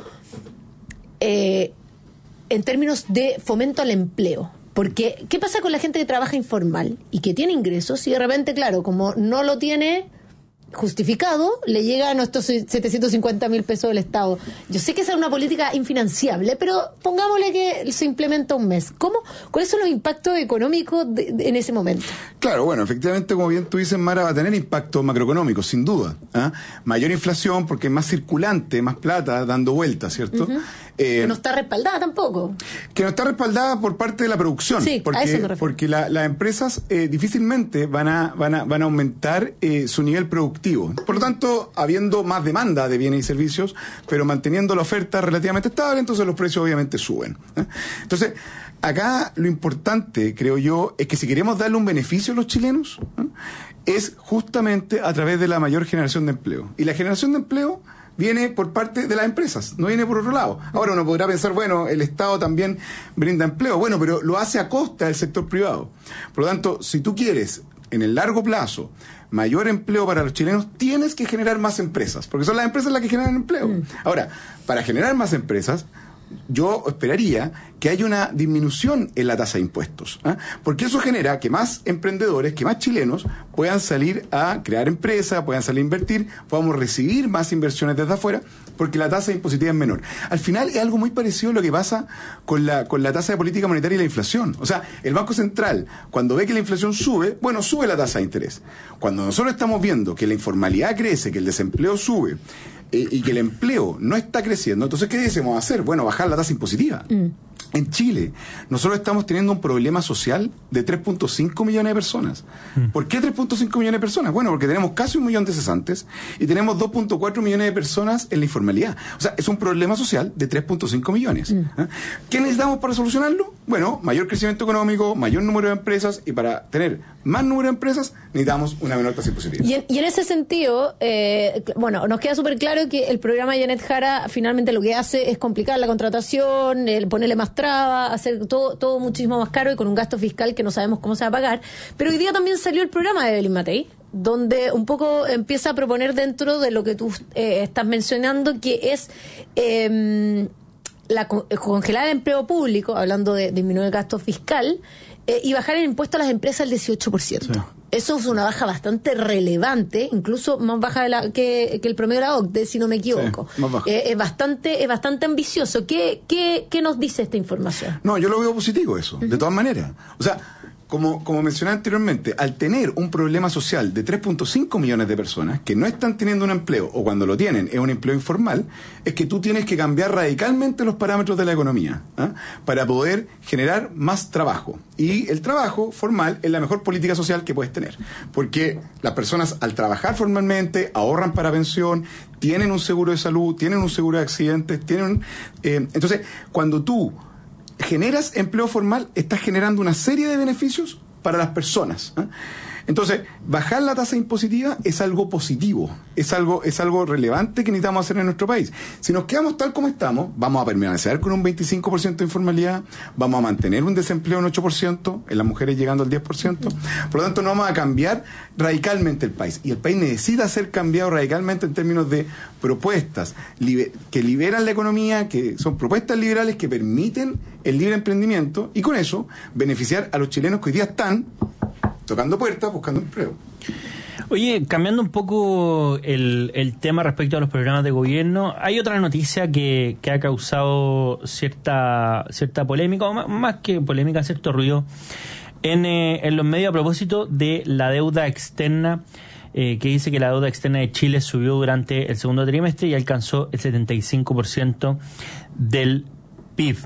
en términos de fomento al empleo. Porque, ¿qué pasa con la gente que trabaja informal y que tiene ingresos y de repente, claro, como no lo tiene justificado, le llegan estos 750.000 pesos del Estado? Yo sé que esa es una política infinanciable, pero pongámosle que se implementa un mes. ¿Cuáles son los impactos económicos en ese momento? Claro, bueno, efectivamente, como bien tú dices, Mara, va a tener impactos macroeconómicos, sin duda. Mayor inflación, porque es más circulante, más plata dando vueltas, ¿cierto? Que no está respaldada tampoco. Que no está respaldada por parte de la producción. Sí, a eso me refiero. Porque las empresas difícilmente van a aumentar su nivel productivo. Por lo tanto, habiendo más demanda de bienes y servicios, pero manteniendo la oferta relativamente estable, entonces los precios obviamente suben. Entonces, acá lo importante, creo yo, es que si queremos darle un beneficio a los chilenos, es justamente a través de la mayor generación de empleo. Y la generación de empleo viene por parte de las empresas, no viene por otro lado. Ahora uno podrá pensar, bueno, el Estado también brinda empleo, bueno, pero lo hace a costa del sector privado. Por lo tanto, si tú quieres, en el largo plazo, mayor empleo para los chilenos, tienes que generar más empresas, porque son las empresas las que generan empleo. Ahora, para generar más empresas, yo esperaría que haya una disminución en la tasa de impuestos, porque eso genera que más emprendedores, que más chilenos puedan salir a crear empresas, puedan salir a invertir, podamos recibir más inversiones desde afuera, porque la tasa impositiva es menor. Al final es algo muy parecido a lo que pasa con la tasa de política monetaria y la inflación. O sea, el Banco Central, cuando ve que la inflación sube, bueno, sube la tasa de interés. Cuando nosotros estamos viendo que la informalidad crece, que el desempleo sube, y que el empleo no está creciendo, entonces ¿qué decimos hacer? Bueno, bajar la tasa impositiva. En Chile, nosotros estamos teniendo un problema social de 3.5 millones de personas. ¿Por qué 3.5 millones de personas? Bueno, porque tenemos casi 1 millón de cesantes y tenemos 2.4 millones de personas en la informalidad. O sea, es un problema social de 3.5 millones. ¿Qué necesitamos para solucionarlo? Bueno, mayor crecimiento económico, mayor número de empresas, y para tener más número de empresas necesitamos una menor tasa impositiva. Y en ese sentido, nos queda súper claro que el programa Janet Jara finalmente lo que hace es complicar la contratación, ponerle más trabas, hacer todo muchísimo más caro y con un gasto fiscal que no sabemos cómo se va a pagar. Pero hoy día también salió el programa de Evelyn Matei, donde un poco empieza a proponer dentro de lo que tú estás mencionando, que es congelar el empleo público, hablando de disminuir el gasto fiscal, y bajar el impuesto a las empresas al 18%. Sí. Eso es una baja bastante relevante, incluso más baja que el promedio de la OCDE, si no me equivoco. Sí, más baja. Es bastante ambicioso. ¿Qué nos dice esta información? No, yo lo veo positivo eso, de todas maneras. O sea, como mencioné anteriormente, al tener un problema social de 3.5 millones de personas que no están teniendo un empleo, o cuando lo tienen es un empleo informal, es que tú tienes que cambiar radicalmente los parámetros de la economía, para poder generar más trabajo. Y el trabajo formal es la mejor política social que puedes tener, porque las personas, al trabajar formalmente, ahorran para pensión, tienen un seguro de salud, tienen un seguro de accidentes, entonces, cuando tú generas empleo formal, estás generando una serie de beneficios para las personas. Entonces, bajar la tasa impositiva es algo positivo, es algo relevante que necesitamos hacer en nuestro país. Si nos quedamos tal como estamos, vamos a permanecer con un 25% de informalidad, vamos a mantener un desempleo en 8%, en las mujeres llegando al 10%, por lo tanto no vamos a cambiar radicalmente el país. Y el país necesita ser cambiado radicalmente en términos de propuestas que liberan la economía, que son propuestas liberales que permiten el libre emprendimiento, y con eso beneficiar a los chilenos que hoy día están tocando puertas, buscando empleo. Oye, cambiando un poco el tema respecto a los programas de gobierno, hay otra noticia que ha causado cierta polémica, o más que polémica, cierto ruido en los medios a propósito de la deuda externa, que dice que la deuda externa de Chile subió durante el segundo trimestre y alcanzó el 75% del PIB.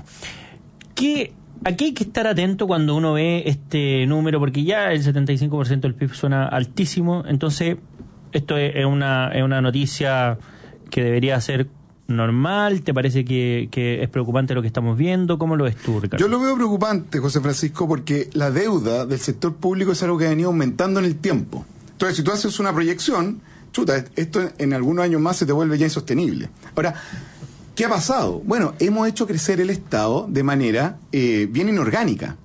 Aquí hay que estar atento cuando uno ve este número, porque ya el 75% del PIB suena altísimo. Entonces, esto es una noticia que debería ser normal. ¿Te parece que es preocupante lo que estamos viendo? ¿Cómo lo ves tú, Ricardo? Yo lo veo preocupante, José Francisco, porque la deuda del sector público es algo que ha venido aumentando en el tiempo. Entonces, si tú haces una proyección, esto en algunos años más se te vuelve ya insostenible. Ahora, ¿qué ha pasado? Bueno, hemos hecho crecer el Estado de manera bien inorgánica.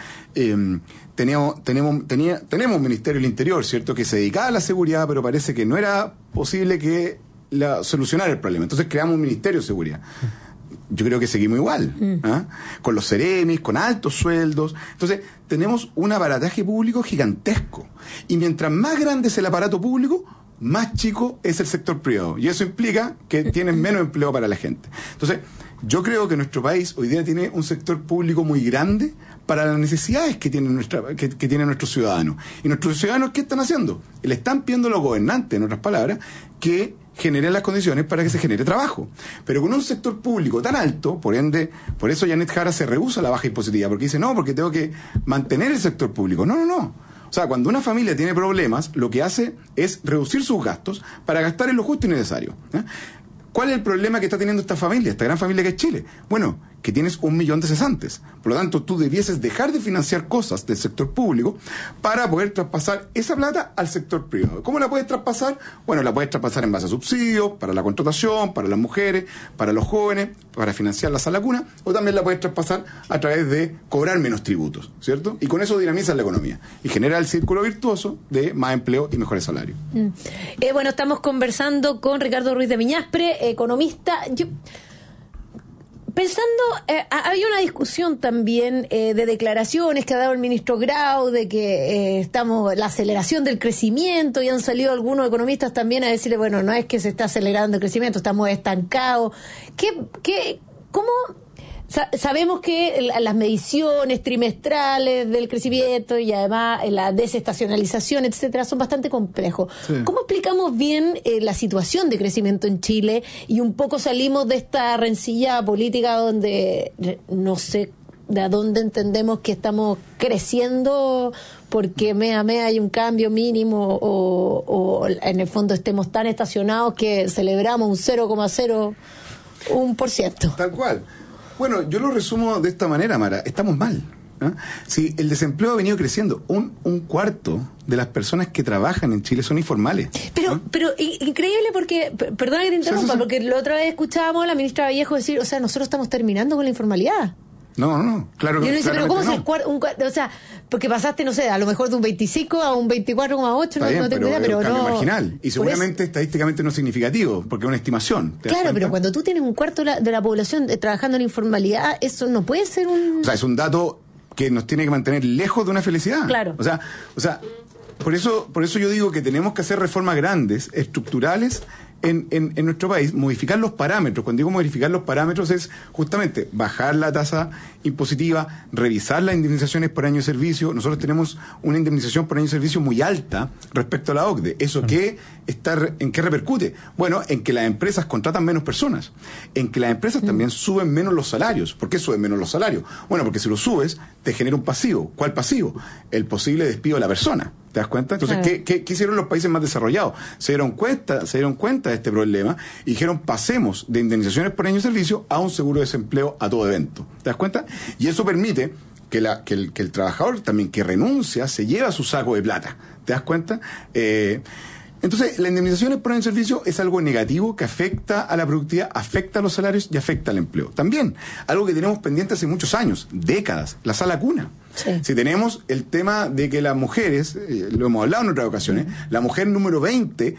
Tenemos un Ministerio del Interior, ¿cierto?, que se dedicaba a la seguridad, pero parece que no era posible que solucionara el problema. Entonces creamos un Ministerio de Seguridad. Yo creo que seguimos igual, con los seremis, con altos sueldos. Entonces tenemos un aparataje público gigantesco. Y mientras más grande es el aparato público, más chico es el sector privado. Y eso implica que tienen menos empleo para la gente. Entonces, yo creo que nuestro país hoy día tiene un sector público muy grande para las necesidades que tienen nuestros ciudadanos. ¿Y nuestros ciudadanos qué están haciendo? Le están pidiendo a los gobernantes, en otras palabras, que generen las condiciones para que se genere trabajo. Pero con un sector público tan alto, por ende, por eso Janet Jara se rehúsa a la baja impositiva, porque dice, no, porque tengo que mantener el sector público. No. O sea, cuando una familia tiene problemas, lo que hace es reducir sus gastos para gastar en lo justo y necesario. ¿Cuál es el problema que está teniendo esta familia, esta gran familia que es Chile? Bueno, que tienes 1 millón de cesantes. Por lo tanto, tú debieses dejar de financiar cosas del sector público para poder traspasar esa plata al sector privado. ¿Cómo la puedes traspasar? Bueno, la puedes traspasar en base a subsidios, para la contratación, para las mujeres, para los jóvenes, para financiar la sala cuna, o también la puedes traspasar a través de cobrar menos tributos, ¿cierto? Y con eso dinamizas la economía y genera el círculo virtuoso de más empleo y mejores salarios. Bueno, estamos conversando con Ricardo Ruiz de Viñaspre, economista. Pensando, había una discusión también de declaraciones que ha dado el ministro Grau de que la aceleración del crecimiento, y han salido algunos economistas también a decirle, bueno, no es que se está acelerando el crecimiento, estamos estancados. ¿Cómo Sabemos que las mediciones trimestrales del crecimiento y además la desestacionalización, etcétera, son bastante complejos. Sí. ¿Cómo explicamos bien la situación de crecimiento en Chile y un poco salimos de esta rencilla política donde no sé de dónde entendemos que estamos creciendo porque mes a mes hay un cambio mínimo o en el fondo estemos tan estacionados que celebramos un 0,01%? Tal cual. Bueno, yo lo resumo de esta manera, Mara. Estamos mal. Si el desempleo ha venido creciendo, un cuarto de las personas que trabajan en Chile son informales. Pero increíble porque, perdona que te interrumpa, porque la otra vez escuchábamos a la ministra Vallejo decir, o sea, nosotros estamos terminando con la informalidad. No, claro que no. Y uno dice, pero ¿cómo no? O sea, porque pasaste, no sé, a lo mejor de un 25 a un 24,8, no tengo idea, pero un cambio no. marginal. Y seguramente estadísticamente no es significativo, porque es una estimación. Claro, pero cuando tú tienes un cuarto de la población trabajando en informalidad, eso no puede ser un... O sea, es un dato que nos tiene que mantener lejos de una felicidad. Claro. O sea, por eso yo digo que tenemos que hacer reformas grandes, estructurales, en nuestro país, modificar los parámetros. Cuando digo modificar los parámetros es justamente bajar la tasa impositiva, revisar las indemnizaciones por año de servicio. Nosotros tenemos una indemnización por año de servicio muy alta respecto a la OCDE. ¿Eso en qué repercute? Bueno, en que las empresas contratan menos personas, en que las empresas también suben menos los salarios. ¿Por qué suben menos los salarios? Bueno, porque si los subes, te genera un pasivo. ¿Cuál pasivo? El posible despido de la persona. ¿Te das cuenta? Entonces, ¿qué hicieron los países más desarrollados? Se dieron cuenta de este problema y dijeron, pasemos de indemnizaciones por año de servicio a un seguro de desempleo a todo evento. ¿Te das cuenta? Y eso permite que el trabajador también que renuncia se lleva su saco de plata. ¿Te das cuenta? Entonces, la indemnización por año de servicio es algo negativo que afecta a la productividad, afecta a los salarios y afecta al empleo. También, algo que tenemos pendiente hace muchos años, décadas, la sala cuna. Sí. Si tenemos el tema de que las mujeres, lo hemos hablado en otras ocasiones, la mujer número 20,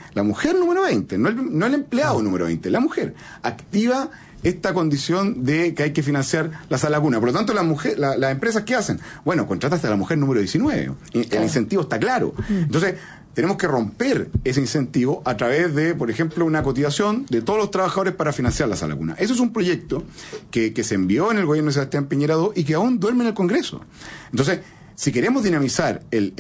no el empleado número 20, la mujer, activa esta condición de que hay que financiar la sala cuna. Por lo tanto, las empresas, ¿qué hacen? Bueno, contratan hasta la mujer número 19. El incentivo está claro. Entonces, tenemos que romper ese incentivo a través de, por ejemplo, una cotización de todos los trabajadores para financiar la sala cuna. Eso es un proyecto que se envió en el gobierno de Sebastián Piñera II y que aún duerme en el Congreso. Entonces, si queremos dinamizar el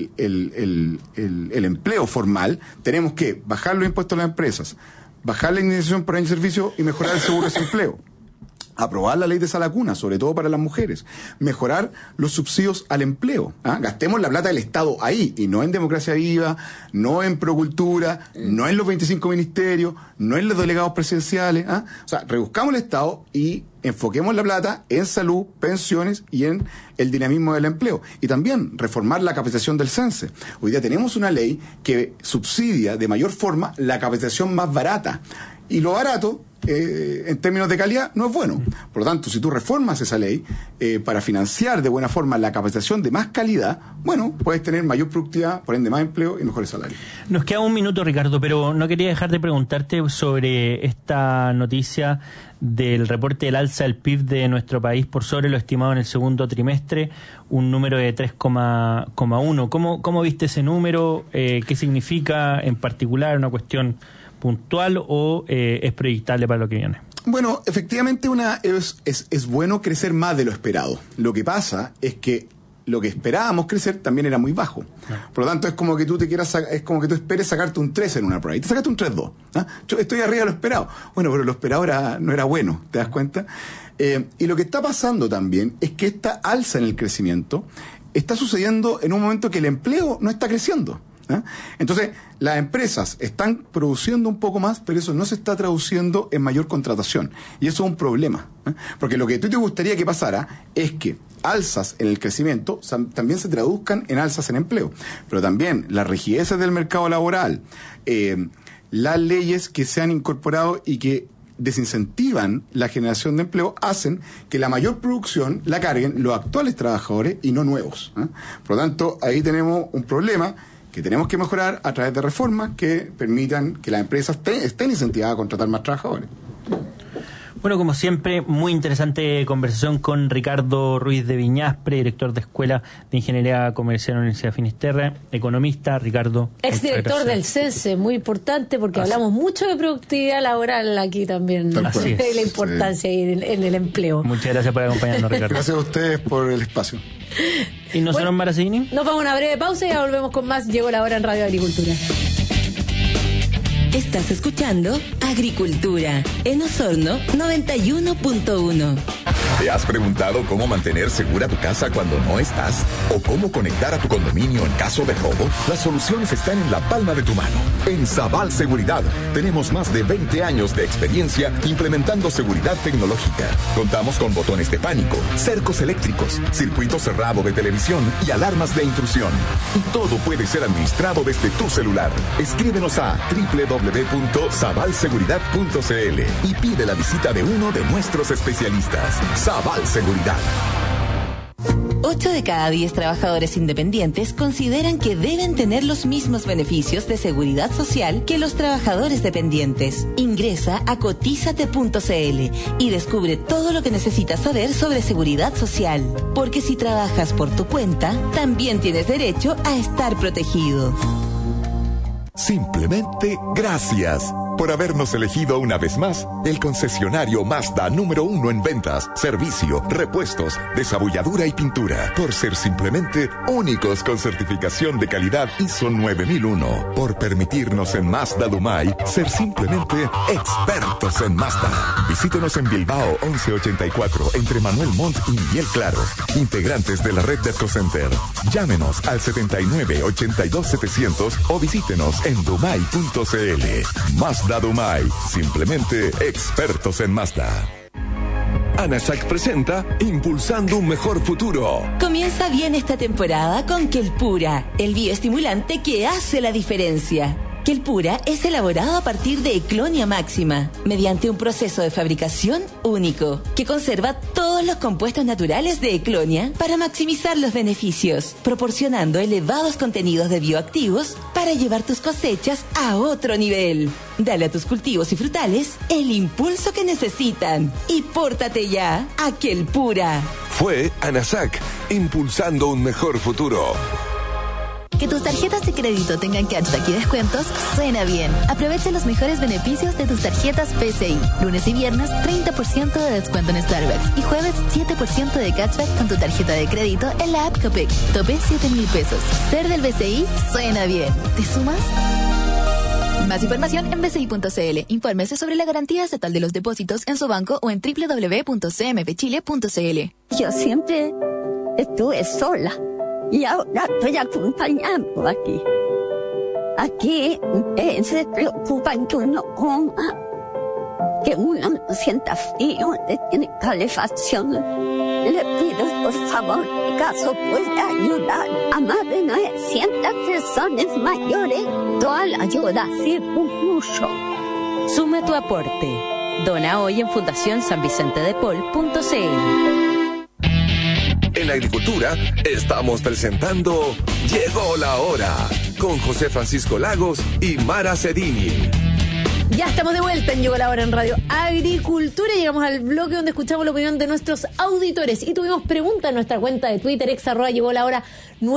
empleo formal, tenemos que bajar los impuestos a las empresas, bajar la indemnización por año de servicio y mejorar el seguro de desempleo. Aprobar la ley de sala cuna, sobre todo para las mujeres, mejorar los subsidios al empleo. Gastemos la plata del Estado ahí, y no en democracia viva, no en procultura, no en los 25 ministerios, no en los delegados presidenciales. O sea, rebuscamos el Estado y enfoquemos la plata en salud, pensiones y en el dinamismo del empleo. Y también reformar la capacitación del CENSE. Hoy día tenemos una ley que subsidia de mayor forma la capacitación más barata. Y lo barato, en términos de calidad, no es bueno. Por lo tanto, si tú reformas esa ley para financiar de buena forma la capacitación de más calidad, bueno, puedes tener mayor productividad, por ende más empleo y mejores salarios. Nos queda un minuto, Ricardo, pero no quería dejar de preguntarte sobre esta noticia del reporte del alza del PIB de nuestro país por sobre lo estimado en el segundo trimestre, un número de 3,1. ¿Cómo viste ese número? ¿Qué significa en particular? ¿Una cuestión puntual o es proyectable para lo que viene? Bueno, efectivamente es bueno crecer más de lo esperado. Lo que pasa es que lo que esperábamos crecer también era muy bajo. Por lo tanto, es como que tú esperes sacarte un 3 en una prueba y te sacaste un 3.2. Yo estoy arriba de lo esperado. Bueno, pero lo esperado no era bueno, ¿te das cuenta? Y lo que está pasando también es que esta alza en el crecimiento está sucediendo en un momento que el empleo no está creciendo. Entonces, las empresas están produciendo un poco más, pero eso no se está traduciendo en mayor contratación. Y eso es un problema. Porque lo que tú te gustaría que pasara es que alzas en el crecimiento también se traduzcan en alzas en empleo. Pero también las rigideces del mercado laboral, las leyes que se han incorporado y que desincentivan la generación de empleo hacen que la mayor producción la carguen los actuales trabajadores y no nuevos. Por lo tanto, ahí tenemos un problema que tenemos que mejorar a través de reformas que permitan que las empresas estén incentivadas a contratar más trabajadores. Bueno, como siempre, muy interesante conversación con Ricardo Ruiz de Viñaspre, director de Escuela de Ingeniería Comercial de la Universidad de Finisterre, economista. Ricardo, exdirector del CENSE, muy importante porque hablamos mucho de productividad laboral aquí también, de la importancia en el empleo. Muchas gracias por acompañarnos, Ricardo. Gracias a ustedes por el espacio. ¿Y nosotros, Mara Seguini? Nos vamos a una breve pausa y ya volvemos con más. Llegó la hora en Radio Agricultura. Estás escuchando Agricultura en Osorno 91.1. ¿Te has preguntado cómo mantener segura tu casa cuando no estás? ¿O cómo conectar a tu condominio en caso de robo? Las soluciones están en la palma de tu mano. En Sabal Seguridad tenemos más de 20 años de experiencia implementando seguridad tecnológica. Contamos con botones de pánico, cercos eléctricos, circuito cerrado de televisión y alarmas de intrusión. Y todo puede ser administrado desde tu celular. Escríbenos a www.sabalseguridad.cl y pide la visita de uno de nuestros especialistas. Sabal Seguridad. 8 de cada 10 trabajadores independientes consideran que deben tener los mismos beneficios de seguridad social que los trabajadores dependientes. Ingresa a cotizate.cl y descubre todo lo que necesitas saber sobre seguridad social. Porque si trabajas por tu cuenta, también tienes derecho a estar protegido. Simplemente gracias por habernos elegido una vez más el concesionario Mazda número 1 en ventas, servicio, repuestos, desabulladura y pintura. Por ser simplemente únicos con certificación de calidad ISO 9001. Por permitirnos en Mazda Dumay ser simplemente expertos en Mazda. Visítenos en Bilbao 1184 entre Manuel Montt y Miguel Claro. Integrantes de la red de EcoCenter. Llámenos al 79 82 700 o visítenos en dumay.cl. Mazda Dumay, simplemente expertos en Mazda. ANASAC presenta Impulsando un Mejor Futuro. Comienza bien esta temporada con Kelpura, el bioestimulante que hace la diferencia. Kelpura es elaborado a partir de Eclonia máxima, mediante un proceso de fabricación único, que conserva todos los compuestos naturales de Eclonia para maximizar los beneficios, proporcionando elevados contenidos de bioactivos para llevar tus cosechas a otro nivel. Dale a tus cultivos y frutales el impulso que necesitan y pórtate ya a Kelpura. Fue ANASAC, Impulsando un Mejor Futuro. Que tus tarjetas de crédito tengan cashback y descuentos suena bien. Aprovecha los mejores beneficios de tus tarjetas PCI. Lunes y viernes, 30% de descuento en Starbucks. Y jueves, 7% de cashback con tu tarjeta de crédito en la app Copec. Tope 7,000 pesos. Ser del BCI suena bien. ¿Te sumas? Más información en bci.cl. Infórmese sobre la garantía estatal de los depósitos en su banco o en www.cmpchile.cl. Yo siempre estuve sola. Y ahora estoy acompañando aquí. Aquí se preocupan que uno coma, que uno no sienta frío, le tiene calefacción. Le pido, por favor, que caso pueda ayudar a más de 900 personas mayores. Toda la ayuda sirve mucho. Suma tu aporte. Dona hoy en fundacionsanvicentedepol.cl. En la agricultura estamos presentando Llegó la Hora con José Francisco Lagos y Mara Sedini. Ya estamos de vuelta en Llegó la Hora en Radio Agricultura. Llegamos al bloque donde escuchamos la opinión de nuestros auditores y tuvimos preguntas en nuestra cuenta de Twitter, @llegó la hora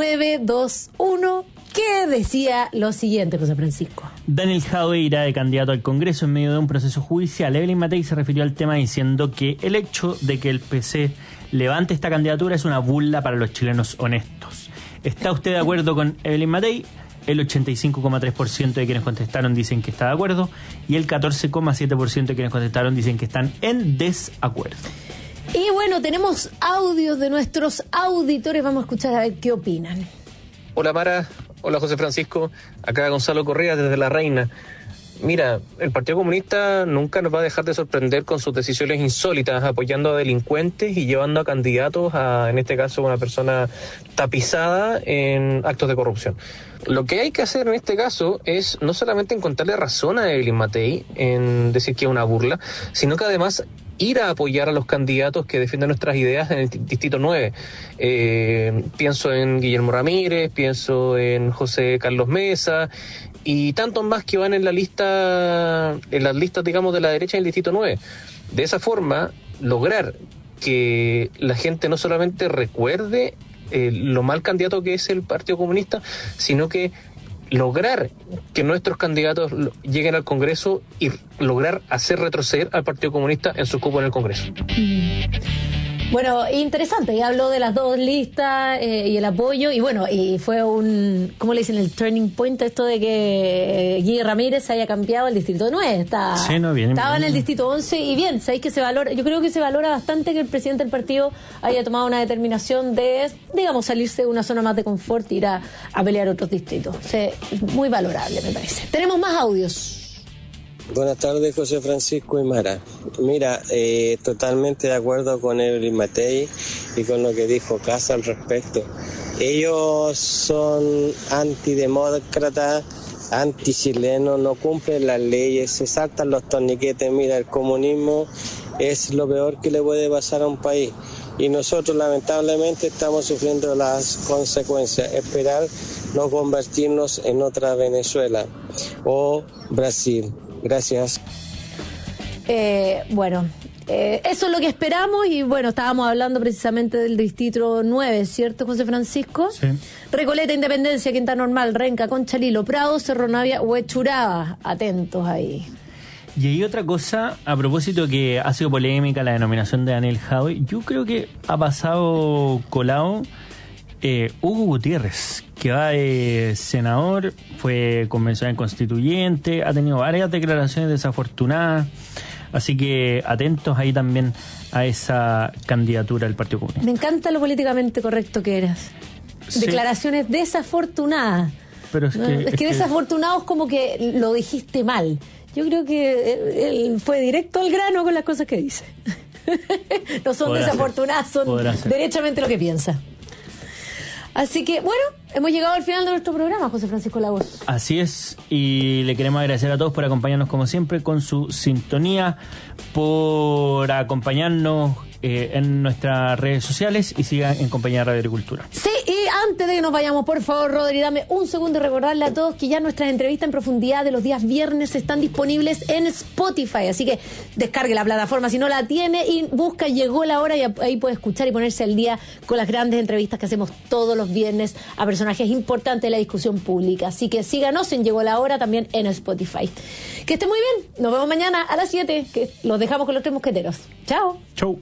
921, que decía lo siguiente, José Francisco. Daniel Jaureira, de candidato al Congreso en medio de un proceso judicial. Evelyn Matei se refirió al tema diciendo que el hecho de que el PC levante esta candidatura es una burla para los chilenos honestos. ¿Está usted de acuerdo con Evelyn Matei? El 85,3% de quienes contestaron dicen que está de acuerdo y el 14,7% de quienes contestaron dicen que están en desacuerdo. Y bueno, tenemos audios de nuestros auditores. Vamos a escuchar a ver qué opinan. Hola Mara, hola José Francisco, acá Gonzalo Correa desde La Reina. Mira, el Partido Comunista nunca nos va a dejar de sorprender con sus decisiones insólitas, apoyando a delincuentes y llevando a candidatos a, en este caso, una persona tapizada en actos de corrupción. Lo que hay que hacer en este caso es no solamente encontrarle razón a Evelyn Matei en decir que es una burla, sino que además ir a apoyar a los candidatos que defienden nuestras ideas en el Distrito 9. Pienso en Guillermo Ramírez, pienso en José Carlos Mesa, y tantos más que van en las listas, digamos, de la derecha en el Distrito 9. De esa forma, lograr que la gente no solamente recuerde lo mal candidato que es el Partido Comunista, sino que lograr que nuestros candidatos lleguen al Congreso y lograr hacer retroceder al Partido Comunista en su cupo en el Congreso. Bueno, interesante, ya habló de las dos listas y el apoyo, y bueno, y fue ¿cómo le dicen? El turning point, esto de que Guille Ramírez haya cambiado el Distrito 9, estaba en el Distrito 11, y bien, sabéis que se valora, yo creo que se valora bastante que el presidente del partido haya tomado una determinación de, digamos, salirse de una zona más de confort e ir a pelear otros distritos. O sea, muy valorable, me parece. Tenemos más audios. Buenas tardes, José Francisco y Mara. Mira, totalmente de acuerdo con Evelyn Matei y con lo que dijo Casa al respecto. Ellos son antidemócratas, antichilenos, no cumplen las leyes, se saltan los torniquetes. Mira, el comunismo es lo peor que le puede pasar a un país. Y nosotros lamentablemente estamos sufriendo las consecuencias. Esperar no convertirnos en otra Venezuela o Brasil. Gracias. Bueno, eso es lo que esperamos, y bueno, estábamos hablando precisamente del Distrito 9, ¿cierto, José Francisco? Sí. Recoleta, Independencia, Quinta Normal, Renca, Conchalilo, Prado, Cerro Navia, Huechuraba. Atentos ahí. Y hay otra cosa, a propósito que ha sido polémica la denominación de Daniel Jadwe, yo creo que ha pasado colado Hugo Gutiérrez, que va de senador, fue convencional constituyente, ha tenido varias declaraciones desafortunadas, así que atentos ahí también a esa candidatura del Partido Comunista. Me encanta lo políticamente correcto que eras. Sí. Declaraciones desafortunadas. Pero es que desafortunados, como que lo dijiste mal. Yo creo que él fue directo al grano con las cosas que dice. No son desafortunadas, son derechamente lo que piensa. Así que, bueno, hemos llegado al final de nuestro programa, José Francisco Lagos. Así es, y le queremos agradecer a todos por acompañarnos como siempre, con su sintonía, por acompañarnos en nuestras redes sociales, y sigan en compañía de Radio Agricultura. Sí, y antes de que nos vayamos, por favor, Rodri, dame un segundo y recordarle a todos que ya nuestras entrevistas en profundidad de los días viernes están disponibles en Spotify, así que descargue la plataforma si no la tiene y busca Llegó la Hora, y ahí puede escuchar y ponerse al día con las grandes entrevistas que hacemos todos los viernes a personajes importantes de la discusión pública. Así que síganos en Llegó la Hora también en Spotify. Que esté muy bien, nos vemos mañana a las 7, que los dejamos con los 3 mosqueteros. Chao. Chau.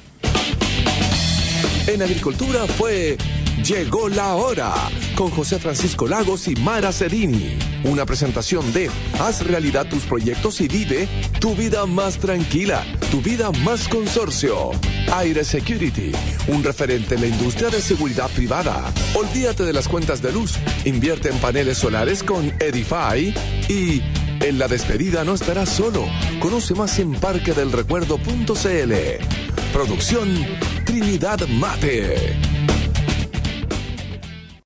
En Agricultura fue Llegó la Hora, con José Francisco Lagos y Mara Cerini. Una presentación de Haz realidad tus proyectos y vive tu vida más tranquila, tu vida más consorcio. Aire Security, un referente en la industria de seguridad privada. Olvídate de las cuentas de luz, invierte en paneles solares con Edify. Y en la despedida no estarás solo. Conoce más en parquedelrecuerdo.cl. Producción Trinidad Mate.